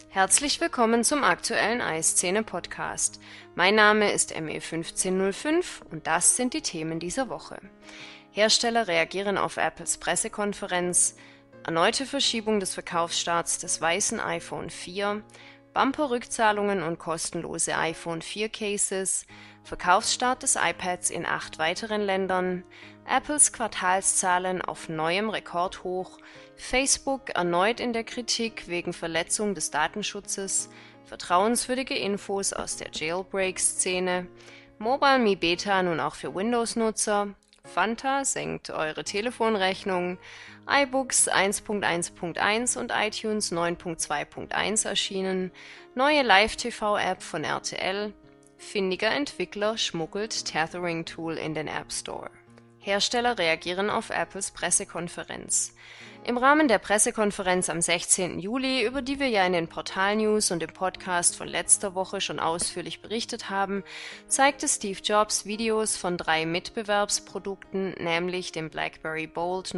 Herzlich willkommen zum aktuellen iScene-Podcast. Mein Name ist ME1505 und das sind die Themen dieser Woche. Hersteller reagieren auf Apples Pressekonferenz, erneute Verschiebung des Verkaufsstarts des weißen iPhone 4, Bumper-Rückzahlungen und kostenlose iPhone 4 Cases, Verkaufsstart des iPads in 8 weiteren Ländern, Apples Quartalszahlen auf neuem Rekordhoch, Facebook erneut in der Kritik wegen Verletzung des Datenschutzes, vertrauenswürdige Infos aus der Jailbreak-Szene, Mobile Me Beta nun auch für Windows-Nutzer, Fanta senkt eure Telefonrechnung, iBooks 1.1.1 und iTunes 9.2.1 erschienen, neue Live-TV-App von RTL, findiger Entwickler schmuggelt Tethering-Tool in den App Store. Hersteller reagieren auf Apples Pressekonferenz. Im Rahmen der Pressekonferenz am 16. Juli, über die wir ja in den Portal-News und im Podcast von letzter Woche schon ausführlich berichtet haben, zeigte Steve Jobs Videos von 3 Mitbewerbsprodukten, nämlich dem BlackBerry Bold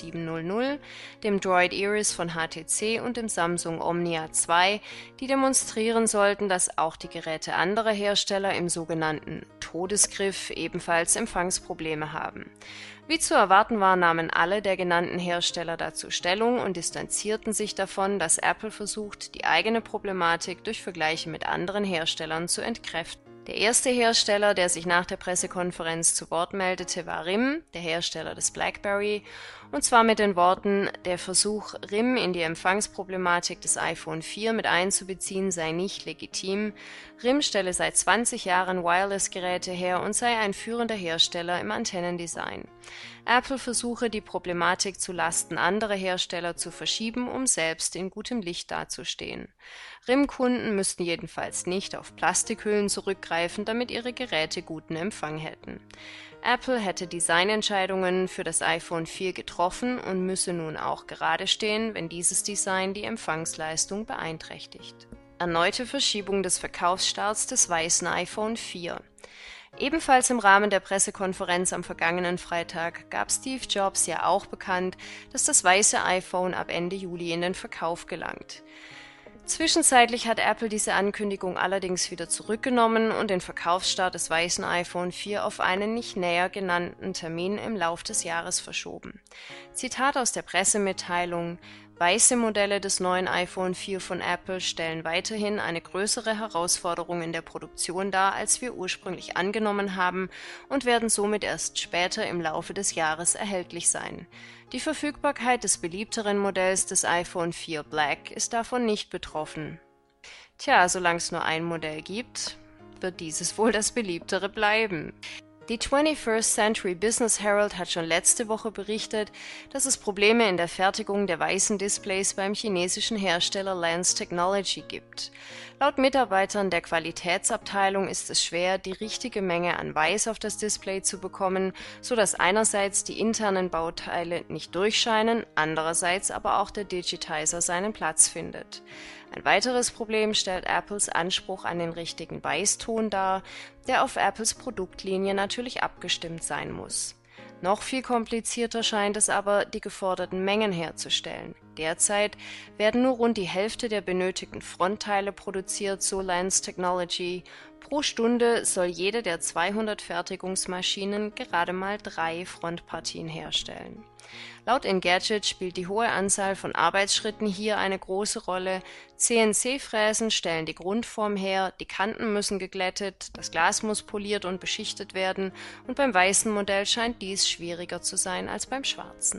9700, dem Droid Iris von HTC und dem Samsung Omnia 2, die demonstrieren sollten, dass auch die Geräte anderer Hersteller im sogenannten Todesgriff ebenfalls Empfangsprobleme haben. Wie zu erwarten war, nahmen alle der genannten Hersteller dazu Stellung und distanzierten sich davon, dass Apple versucht, die eigene Problematik durch Vergleiche mit anderen Herstellern zu entkräften. Der erste Hersteller, der sich nach der Pressekonferenz zu Wort meldete, war RIM, der Hersteller des BlackBerry, und zwar mit den Worten: Der Versuch, RIM in die Empfangsproblematik des iPhone 4 mit einzubeziehen, sei nicht legitim. RIM stelle seit 20 Jahren Wireless-Geräte her und sei ein führender Hersteller im Antennendesign. Apple versuche, die Problematik zu Lasten anderer Hersteller zu verschieben, um selbst in gutem Licht dazustehen. RIM-Kunden müssten jedenfalls nicht auf Plastikhüllen zurückgreifen, damit ihre Geräte guten Empfang hätten. Apple hätte Designentscheidungen für das iPhone 4 getroffen und müsse nun auch gerade stehen, wenn dieses Design die Empfangsleistung beeinträchtigt. Erneute Verschiebung des Verkaufsstarts des weißen iPhone 4. Ebenfalls im Rahmen der Pressekonferenz am vergangenen Freitag gab Steve Jobs ja auch bekannt, dass das weiße iPhone ab Ende Juli in den Verkauf gelangt. Zwischenzeitlich hat Apple diese Ankündigung allerdings wieder zurückgenommen und den Verkaufsstart des weißen iPhone 4 auf einen nicht näher genannten Termin im Lauf des Jahres verschoben. Zitat aus der Pressemitteilung: Weiße Modelle des neuen iPhone 4 von Apple stellen weiterhin eine größere Herausforderung in der Produktion dar, als wir ursprünglich angenommen haben, und werden somit erst später im Laufe des Jahres erhältlich sein. Die Verfügbarkeit des beliebteren Modells des iPhone 4 Black ist davon nicht betroffen. Tja, solange es nur ein Modell gibt, wird dieses wohl das beliebtere bleiben. Die 21st Century Business Herald hat schon letzte Woche berichtet, dass es Probleme in der Fertigung der weißen Displays beim chinesischen Hersteller Lens Technology gibt. Laut Mitarbeitern der Qualitätsabteilung ist es schwer, die richtige Menge an Weiß auf das Display zu bekommen, sodass einerseits die internen Bauteile nicht durchscheinen, andererseits aber auch der Digitizer seinen Platz findet. Ein weiteres Problem stellt Apples Anspruch an den richtigen Weißton dar, der auf Apples Produktlinie natürlich abgestimmt sein muss. Noch viel komplizierter scheint es aber, die geforderten Mengen herzustellen. Derzeit werden nur rund die Hälfte der benötigten Frontteile produziert, so Lens Technology. Pro Stunde soll jede der 200 Fertigungsmaschinen gerade mal 3 Frontpartien herstellen. Laut Engadget spielt die hohe Anzahl von Arbeitsschritten hier eine große Rolle. CNC-Fräsen stellen die Grundform her, die Kanten müssen geglättet, das Glas muss poliert und beschichtet werden, und beim weißen Modell scheint dies schwieriger zu sein als beim schwarzen.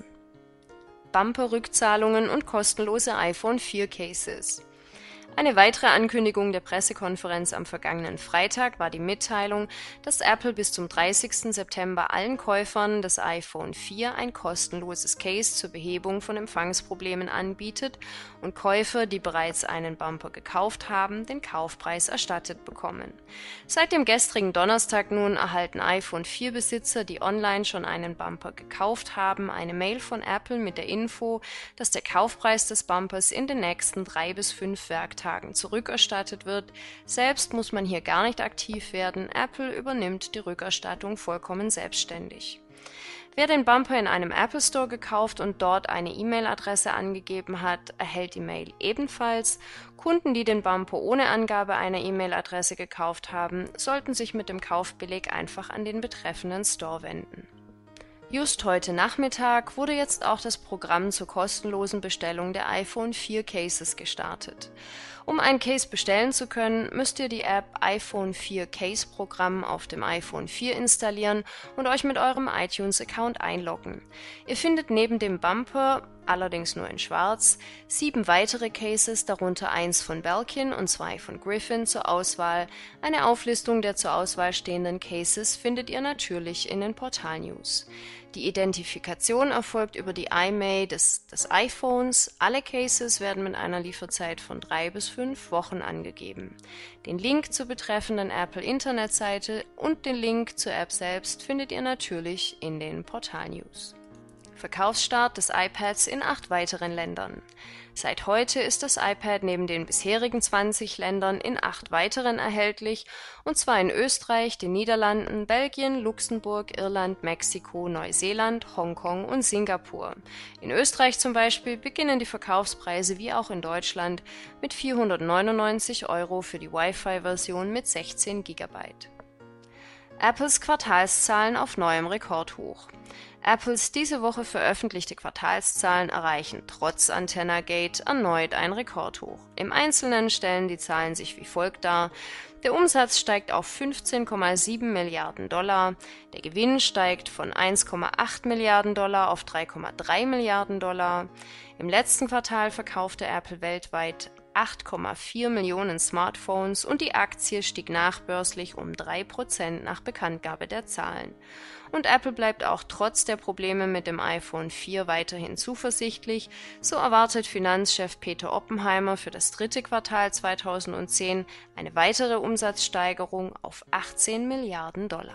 Bumper-Rückzahlungen und kostenlose iPhone 4 Cases. Eine weitere Ankündigung der Pressekonferenz am vergangenen Freitag war die Mitteilung, dass Apple bis zum 30. September allen Käufern des iPhone 4 ein kostenloses Case zur Behebung von Empfangsproblemen anbietet und Käufer, die bereits einen Bumper gekauft haben, den Kaufpreis erstattet bekommen. Seit dem gestrigen Donnerstag nun erhalten iPhone 4-Besitzer, die online schon einen Bumper gekauft haben, eine Mail von Apple mit der Info, dass der Kaufpreis des Bumpers in den nächsten 3 bis 5 Werktagen zurückerstattet wird. Selbst muss man hier gar nicht aktiv werden, Apple übernimmt die Rückerstattung vollkommen selbstständig. Wer den Bumper in einem Apple Store gekauft und dort eine E-Mail-Adresse angegeben hat, erhält die Mail ebenfalls. Kunden, die den Bumper ohne Angabe einer E-Mail-Adresse gekauft haben, sollten sich mit dem Kaufbeleg einfach an den betreffenden Store wenden. Just heute Nachmittag wurde jetzt auch das Programm zur kostenlosen Bestellung der iPhone 4 Cases gestartet. Um ein Case bestellen zu können, müsst ihr die App iPhone 4 Case Programm auf dem iPhone 4 installieren und euch mit eurem iTunes-Account einloggen. Ihr findet neben dem Bumper, allerdings nur in schwarz, 7 weitere Cases, darunter eins von Belkin und 2 von Griffin zur Auswahl. Eine Auflistung der zur Auswahl stehenden Cases findet ihr natürlich in den Portal-News. Die Identifikation erfolgt über die IMEI des iPhones. Alle Cases werden mit einer Lieferzeit von 3 bis 5 Wochen angegeben. Den Link zur betreffenden Apple-Internetseite und den Link zur App selbst findet ihr natürlich in den Portal-News. Verkaufsstart des iPads in 8 weiteren Ländern. Seit heute ist das iPad neben den bisherigen 20 Ländern in 8 weiteren erhältlich, und zwar in Österreich, den Niederlanden, Belgien, Luxemburg, Irland, Mexiko, Neuseeland, Hongkong und Singapur. In Österreich zum Beispiel beginnen die Verkaufspreise wie auch in Deutschland mit 499 € für die Wi-Fi-Version mit 16 GB. Apples Quartalszahlen auf neuem Rekordhoch. Apples diese Woche veröffentlichte Quartalszahlen erreichen trotz Antenna-Gate erneut ein Rekordhoch. Im Einzelnen stellen die Zahlen sich wie folgt dar: Der Umsatz steigt auf 15,7 Milliarden $, der Gewinn steigt von 1,8 Milliarden $ auf 3,3 Milliarden $. Im letzten Quartal verkaufte Apple weltweit 8,4 Millionen Smartphones und die Aktie stieg nachbörslich um 3% nach Bekanntgabe der Zahlen. Und Apple bleibt auch trotz der Probleme mit dem iPhone 4 weiterhin zuversichtlich. So erwartet Finanzchef Peter Oppenheimer für das dritte Quartal 2010 eine weitere Umsatzsteigerung auf 18 Milliarden $.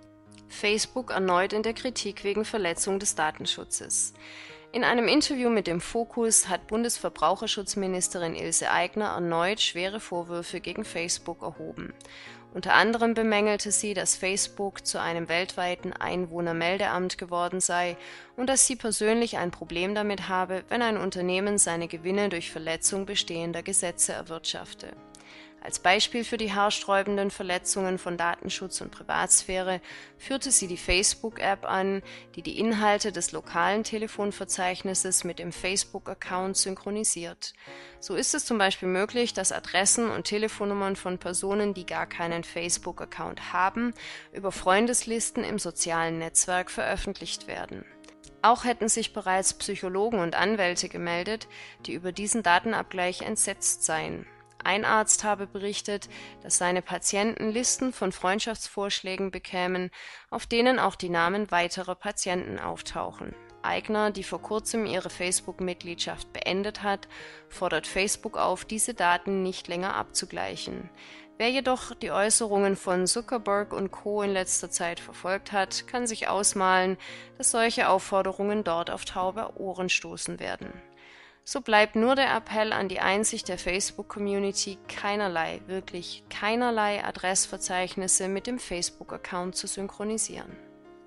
Facebook erneut in der Kritik wegen Verletzung des Datenschutzes. In einem Interview mit dem Focus hat Bundesverbraucherschutzministerin Ilse Aigner erneut schwere Vorwürfe gegen Facebook erhoben. Unter anderem bemängelte sie, dass Facebook zu einem weltweiten Einwohnermeldeamt geworden sei und dass sie persönlich ein Problem damit habe, wenn ein Unternehmen seine Gewinne durch Verletzung bestehender Gesetze erwirtschafte. Als Beispiel für die haarsträubenden Verletzungen von Datenschutz und Privatsphäre führte sie die Facebook-App an, die die Inhalte des lokalen Telefonverzeichnisses mit dem Facebook-Account synchronisiert. So ist es zum Beispiel möglich, dass Adressen und Telefonnummern von Personen, die gar keinen Facebook-Account haben, über Freundeslisten im sozialen Netzwerk veröffentlicht werden. Auch hätten sich bereits Psychologen und Anwälte gemeldet, die über diesen Datenabgleich entsetzt seien. Ein Arzt habe berichtet, dass seine Patienten Listen von Freundschaftsvorschlägen bekämen, auf denen auch die Namen weiterer Patienten auftauchen. Aigner, die vor kurzem ihre Facebook-Mitgliedschaft beendet hat, fordert Facebook auf, diese Daten nicht länger abzugleichen. Wer jedoch die Äußerungen von Zuckerberg und Co. in letzter Zeit verfolgt hat, kann sich ausmalen, dass solche Aufforderungen dort auf taube Ohren stoßen werden. So bleibt nur der Appell an die Einsicht der Facebook-Community, keinerlei, wirklich keinerlei Adressverzeichnisse mit dem Facebook-Account zu synchronisieren.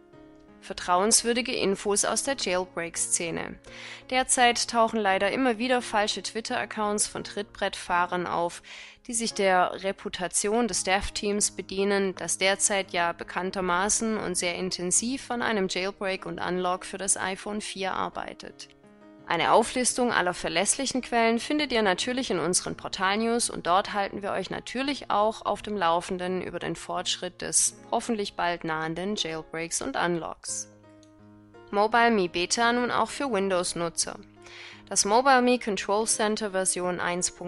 Vertrauenswürdige Infos aus der Jailbreak-Szene. Derzeit tauchen leider immer wieder falsche Twitter-Accounts von Trittbrettfahrern auf, die sich der Reputation des Dev-Teams bedienen, das derzeit ja bekanntermaßen und sehr intensiv an einem Jailbreak und Unlock für das iPhone 4 arbeitet. Eine Auflistung aller verlässlichen Quellen findet ihr natürlich in unseren Portal-News und dort halten wir euch natürlich auch auf dem Laufenden über den Fortschritt des hoffentlich bald nahenden Jailbreaks und Unlocks. MobileMe Beta nun auch für Windows-Nutzer. Das MobileMe Control Center Version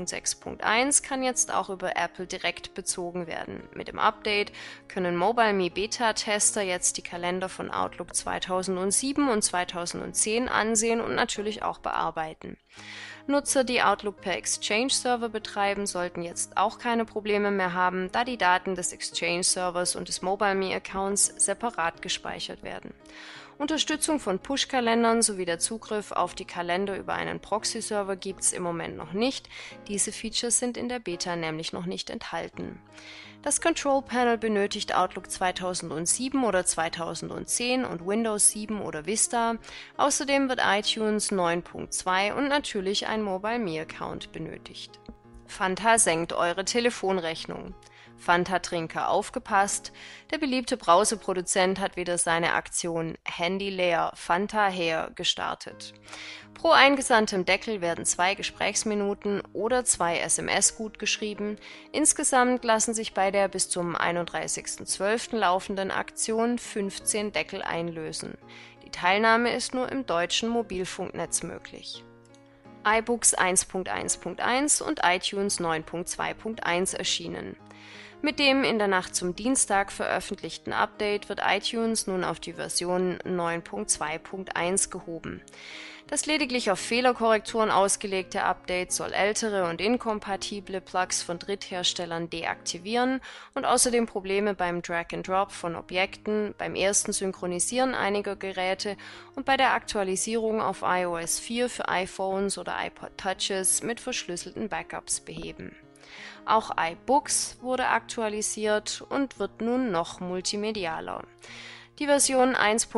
1.6.1 kann jetzt auch über Apple direkt bezogen werden. Mit dem Update können MobileMe Beta-Tester jetzt die Kalender von Outlook 2007 und 2010 ansehen und natürlich auch bearbeiten. Nutzer, die Outlook per Exchange-Server betreiben, sollten jetzt auch keine Probleme mehr haben, da die Daten des Exchange-Servers und des MobileMe-Accounts separat gespeichert werden. Unterstützung von Push-Kalendern sowie der Zugriff auf die Kalender über einen Proxy-Server gibt es im Moment noch nicht. Diese Features sind in der Beta nämlich noch nicht enthalten. Das Control Panel benötigt Outlook 2007 oder 2010 und Windows 7 oder Vista. Außerdem wird iTunes 9.2 und natürlich ein Mobile Me Account benötigt. Fanta senkt eure Telefonrechnung. Fanta-Trinker aufgepasst, der beliebte Brauseproduzent hat wieder seine Aktion Handy leer, Fanta her gestartet. Pro eingesandtem Deckel werden 2 Gesprächsminuten oder 2 SMS gutgeschrieben. Insgesamt lassen sich bei der bis zum 31.12. laufenden Aktion 15 Deckel einlösen. Die Teilnahme ist nur im deutschen Mobilfunknetz möglich. iBooks 1.1.1 und iTunes 9.2.1 erschienen. Mit dem in der Nacht zum Dienstag veröffentlichten Update wird iTunes nun auf die Version 9.2.1 gehoben. Das lediglich auf Fehlerkorrekturen ausgelegte Update soll ältere und inkompatible Plugs von Drittherstellern deaktivieren und außerdem Probleme beim Drag-and-Drop von Objekten, beim ersten Synchronisieren einiger Geräte und bei der Aktualisierung auf iOS 4 für iPhones oder iPod Touches mit verschlüsselten Backups beheben. Auch iBooks wurde aktualisiert und wird nun noch multimedialer. Die Version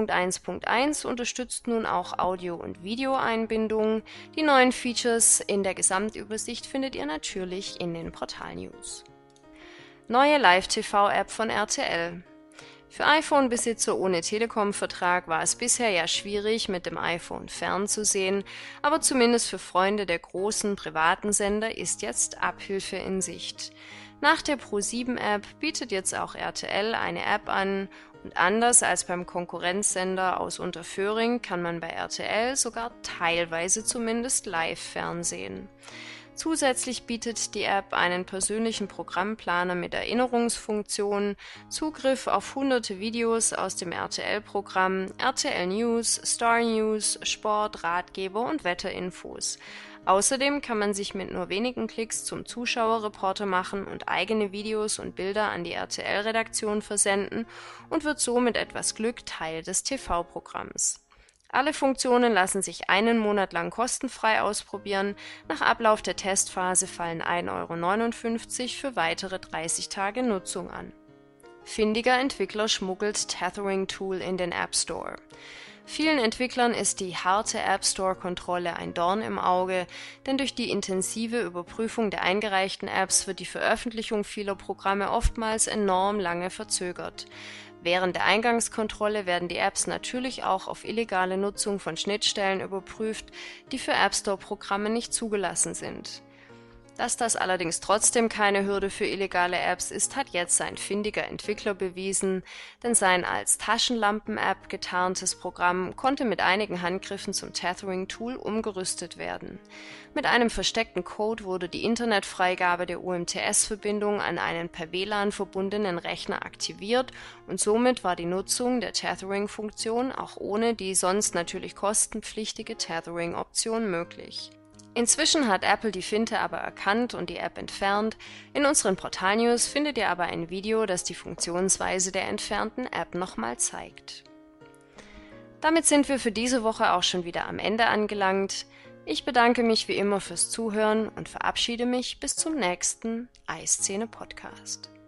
1.1.1 unterstützt nun auch Audio- und Videoeinbindungen. Die neuen Features in der Gesamtübersicht findet ihr natürlich in den Portal-News. Neue Live-TV-App von RTL. Für iPhone-Besitzer ohne Telekom-Vertrag war es bisher ja schwierig, mit dem iPhone fernzusehen, aber zumindest für Freunde der großen privaten Sender ist jetzt Abhilfe in Sicht. Nach der Pro7-App bietet jetzt auch RTL eine App an und anders als beim Konkurrenzsender aus Unterföhring kann man bei RTL sogar teilweise zumindest live fernsehen. Zusätzlich bietet die App einen persönlichen Programmplaner mit Erinnerungsfunktion, Zugriff auf hunderte Videos aus dem RTL-Programm, RTL News, Star News, Sport, Ratgeber und Wetterinfos. Außerdem kann man sich mit nur wenigen Klicks zum Zuschauerreporter machen und eigene Videos und Bilder an die RTL-Redaktion versenden und wird so mit etwas Glück Teil des TV-Programms. Alle Funktionen lassen sich einen Monat lang kostenfrei ausprobieren. Nach Ablauf der Testphase fallen 1,59 € für weitere 30 Tage Nutzung an. Findiger Entwickler schmuggelt Tethering-Tool in den App Store. Vielen Entwicklern ist die harte App Store-Kontrolle ein Dorn im Auge, denn durch die intensive Überprüfung der eingereichten Apps wird die Veröffentlichung vieler Programme oftmals enorm lange verzögert. Während der Eingangskontrolle werden die Apps natürlich auch auf illegale Nutzung von Schnittstellen überprüft, die für App Store-Programme nicht zugelassen sind. Dass das allerdings trotzdem keine Hürde für illegale Apps ist, hat jetzt ein findiger Entwickler bewiesen, denn sein als Taschenlampen-App getarntes Programm konnte mit einigen Handgriffen zum Tethering-Tool umgerüstet werden. Mit einem versteckten Code wurde die Internetfreigabe der UMTS-Verbindung an einen per WLAN verbundenen Rechner aktiviert und somit war die Nutzung der Tethering-Funktion auch ohne die sonst natürlich kostenpflichtige Tethering-Option möglich. Inzwischen hat Apple die Finte aber erkannt und die App entfernt. In unseren Portal-News findet ihr aber ein Video, das die Funktionsweise der entfernten App nochmal zeigt. Damit sind wir für diese Woche auch schon wieder am Ende angelangt. Ich bedanke mich wie immer fürs Zuhören und verabschiede mich bis zum nächsten Eiszene-Podcast.